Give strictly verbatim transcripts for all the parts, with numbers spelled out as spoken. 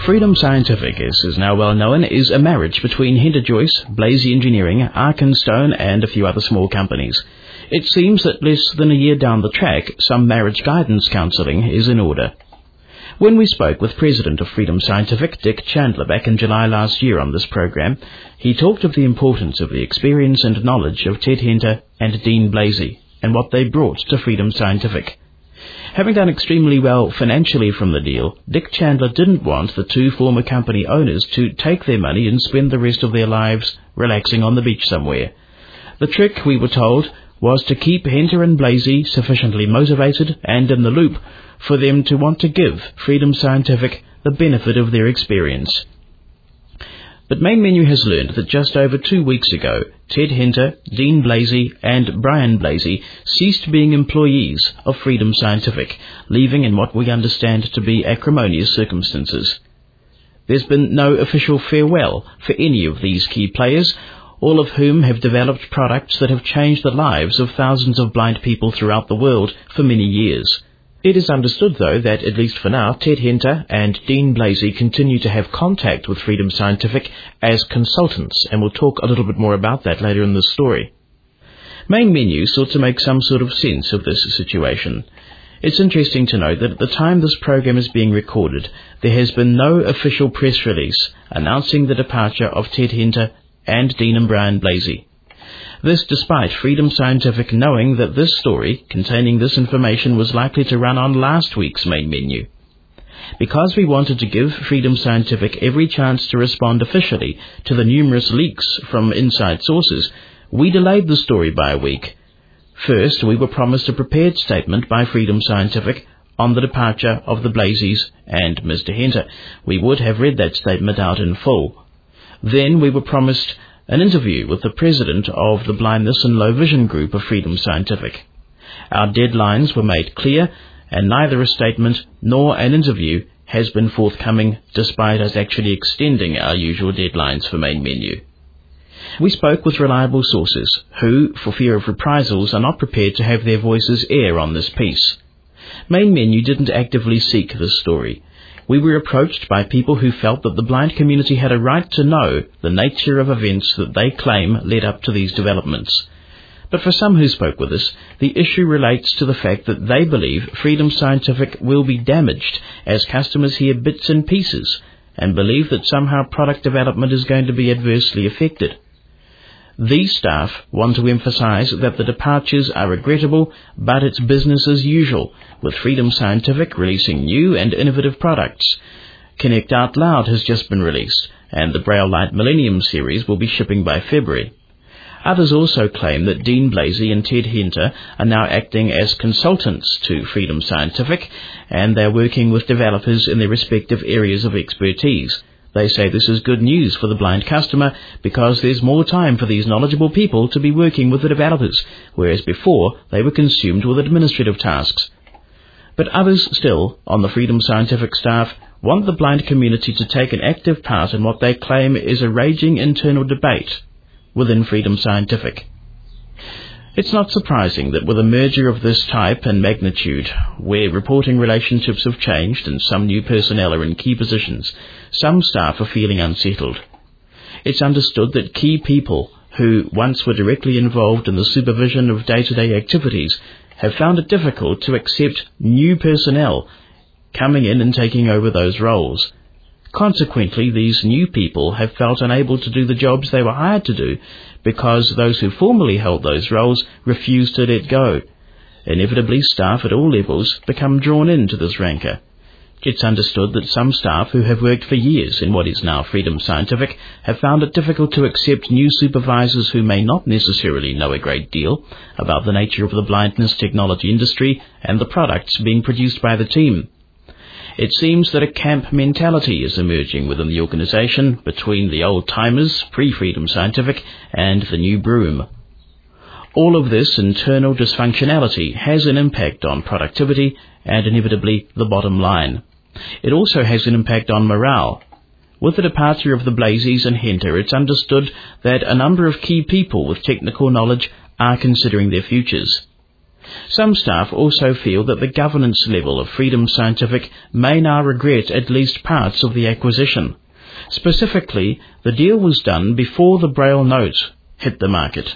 Freedom Scientific, as is now well known, is a marriage between Hinter Joyce, Blazy Engineering, Arkenstone and a few other small companies. It seems that less than a year down the track, some marriage guidance counselling is in order. When we spoke with President of Freedom Scientific, Dick Chandler, back in July last year on this program, he talked of the importance of the experience and knowledge of Ted Hinter and Dean Blazy and what they brought to Freedom Scientific. Having done extremely well financially from the deal, Dick Chandler didn't want the two former company owners to take their money and spend the rest of their lives relaxing on the beach somewhere. The trick, we were told, was to keep Hinter and Blazy sufficiently motivated and in the loop for them to want to give Freedom Scientific the benefit of their experience. But Main Menu has learned that just over two weeks ago, Ted Hinter, Dean Blazy and Brian Blazy ceased being employees of Freedom Scientific, leaving in what we understand to be acrimonious circumstances. There's been no official farewell for any of these key players, all of whom have developed products that have changed the lives of thousands of blind people throughout the world for many years. It is understood, though, that, at least for now, Ted Hinter and Dean Blazy continue to have contact with Freedom Scientific as consultants, and we'll talk a little bit more about that later in this story. Main Menu sought to make some sort of sense of this situation. It's interesting to note that at the time this program is being recorded, there has been no official press release announcing the departure of Ted Hinter and Dean and Brian Blazy. This despite Freedom Scientific knowing that this story containing this information was likely to run on last week's Main Menu. Because we wanted to give Freedom Scientific every chance to respond officially to the numerous leaks from inside sources, we delayed the story by a week. First, we were promised a prepared statement by Freedom Scientific on the departure of the Blazys and Mister Hinter. We would have read that statement out in full. Then we were promised an interview with the president of the Blindness and Low Vision Group of Freedom Scientific. Our deadlines were made clear, and neither a statement nor an interview has been forthcoming, despite us actually extending our usual deadlines for Main Menu. We spoke with reliable sources who, for fear of reprisals, are not prepared to have their voices air on this piece. Main Menu didn't actively seek this story. We were approached by people who felt that the blind community had a right to know the nature of events that they claim led up to these developments. But for some who spoke with us, the issue relates to the fact that they believe Freedom Scientific will be damaged as customers hear bits and pieces, and believe that somehow product development is going to be adversely affected. These staff want to emphasize that the departures are regrettable, but it's business as usual, with Freedom Scientific releasing new and innovative products. Connect Out Loud has just been released, and the Braille Light Millennium series will be shipping by February. Others also claim that Dean Blazy and Ted Hinter are now acting as consultants to Freedom Scientific, and they're working with developers in their respective areas of expertise. They say this is good news for the blind customer because there's more time for these knowledgeable people to be working with the developers, whereas before they were consumed with administrative tasks. But others still, on the Freedom Scientific staff, want the blind community to take an active part in what they claim is a raging internal debate within Freedom Scientific. It's not surprising that with a merger of this type and magnitude, where reporting relationships have changed and some new personnel are in key positions, some staff are feeling unsettled. It's understood that key people who once were directly involved in the supervision of day-to-day activities have found it difficult to accept new personnel coming in and taking over those roles. Consequently, these new people have felt unable to do the jobs they were hired to do because those who formerly held those roles refused to let go. Inevitably, staff at all levels become drawn into this rancor. It's understood that some staff who have worked for years in what is now Freedom Scientific have found it difficult to accept new supervisors who may not necessarily know a great deal about the nature of the blindness technology industry and the products being produced by the team. It seems that a camp mentality is emerging within the organization between the old-timers, pre-Freedom Scientific, and the new broom. All of this internal dysfunctionality has an impact on productivity and inevitably the bottom line. It also has an impact on morale. With the departure of the Blazys and Hinter, it's understood that a number of key people with technical knowledge are considering their futures. Some staff also feel that the governance level of Freedom Scientific may now regret at least parts of the acquisition. Specifically, the deal was done before the Braille Note hit the market.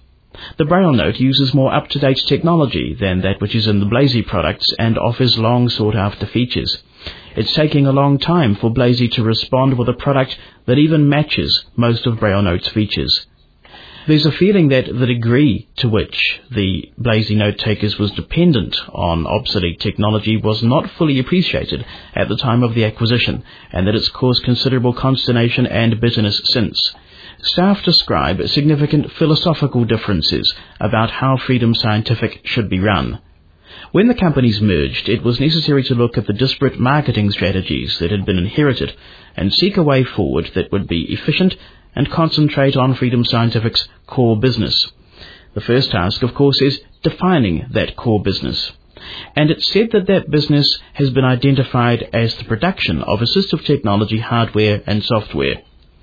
The Braille Note uses more up-to-date technology than that which is in the Blazy products and offers long sought-after features. It's taking a long time for Blazy to respond with a product that even matches most of Braille Note's features. There's a feeling that the degree to which the Blazy note takers was dependent on obsolete technology was not fully appreciated at the time of the acquisition, and that it's caused considerable consternation and bitterness since. Staff describe significant philosophical differences about how Freedom Scientific should be run. When the companies merged, it was necessary to look at the disparate marketing strategies that had been inherited and seek a way forward that would be efficient and concentrate on Freedom Scientific's core business. The first task, of course, is defining that core business. And it's said that that business has been identified as the production of assistive technology hardware and software.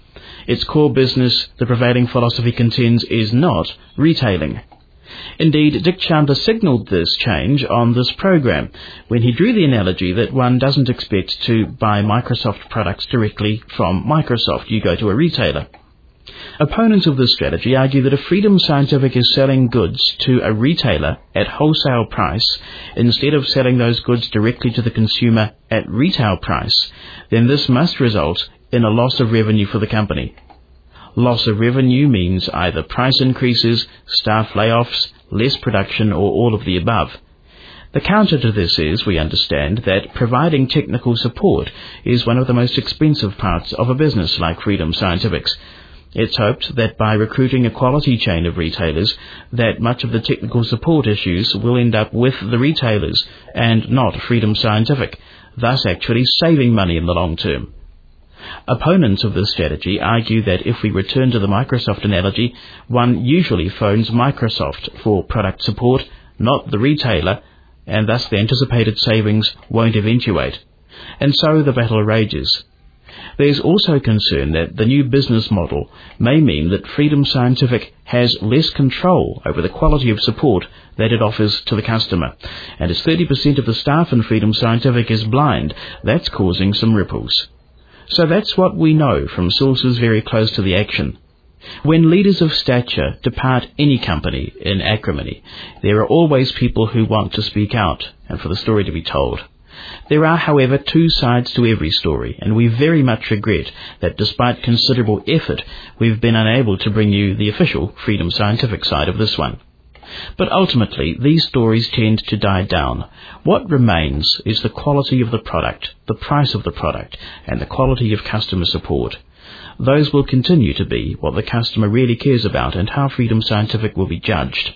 Its core business, the prevailing philosophy contends, is not retailing. Indeed, Dick Chandler signalled this change on this program when he drew the analogy that one doesn't expect to buy Microsoft products directly from Microsoft. You go to a retailer. Opponents of this strategy argue that if Freedom Scientific is selling goods to a retailer at wholesale price instead of selling those goods directly to the consumer at retail price, then this must result in a loss of revenue for the company. Loss of revenue means either price increases, staff layoffs, less production, or all of the above. The counter to this is, we understand, that providing technical support is one of the most expensive parts of a business like Freedom Scientific's. It's hoped that by recruiting a quality chain of retailers, that much of the technical support issues will end up with the retailers and not Freedom Scientific, thus actually saving money in the long term. Opponents of this strategy argue that if we return to the Microsoft analogy, one usually phones Microsoft for product support, not the retailer, and thus the anticipated savings won't eventuate. And so the battle rages. There's also concern that the new business model may mean that Freedom Scientific has less control over the quality of support that it offers to the customer. And as thirty percent of the staff in Freedom Scientific is blind, that's causing some ripples. So that's what we know from sources very close to the action. When leaders of stature depart any company in acrimony, there are always people who want to speak out and for the story to be told. There are, however, two sides to every story, and we very much regret that despite considerable effort, we've been unable to bring you the official Freedom Scientific side of this one. But ultimately, these stories tend to die down. What remains is the quality of the product, the price of the product, and the quality of customer support. Those will continue to be what the customer really cares about and how Freedom Scientific will be judged.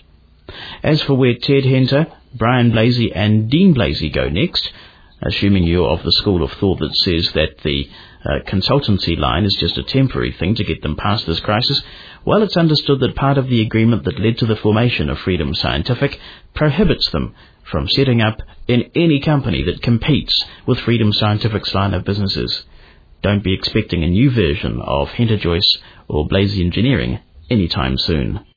As for where Ted Henter, Brian Blazy and Dean Blazy go next, assuming you're of the school of thought that says that the uh, consultancy line is just a temporary thing to get them past this crisis, well, it's understood that part of the agreement that led to the formation of Freedom Scientific prohibits them from setting up in any company that competes with Freedom Scientific's line of businesses. Don't be expecting a new version of Henter Joyce or Blazy Engineering anytime soon.